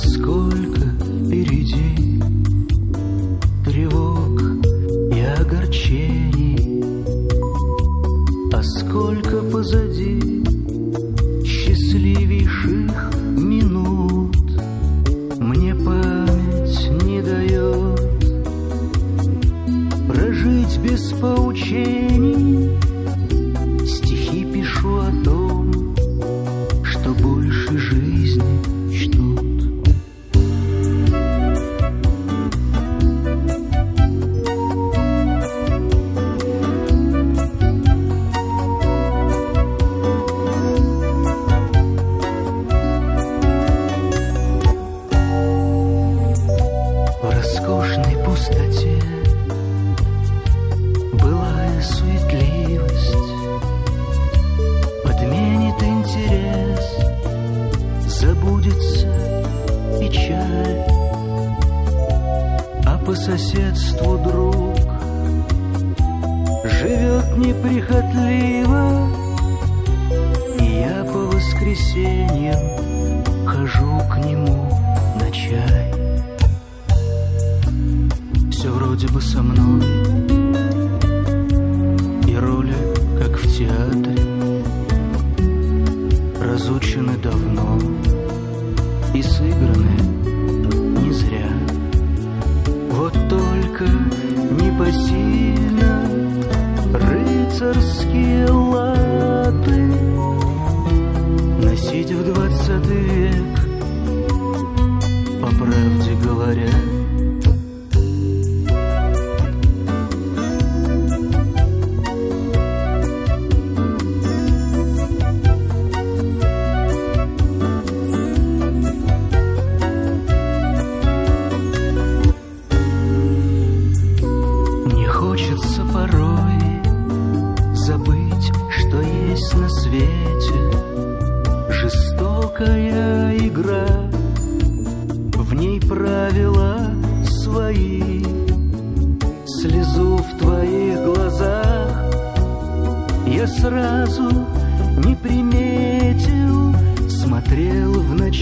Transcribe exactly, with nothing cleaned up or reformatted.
Сколько впереди тревог и огорчений, а сколько позади счастливейших минут. Мне память не дает прожить без поучений. Стихи пишу о том, что больше жизни ждут. В роскошной пустоте былая суетливость подменит интерес, забудется печаль, а по соседству друг живет неприхотливо, и я по воскресеньям хожу к нему на чай. Все вроде бы со мной, и роли, как в театре, разучены давно и сыграны не зря. Вот только непосильно рыцарские латы носить в двадцатый век, по правде говоря. Хочется порой забыть, что есть на свете жестокая игра, в ней правила свои. Слезу в твоих глазах я сразу не приметил, смотрел в ночь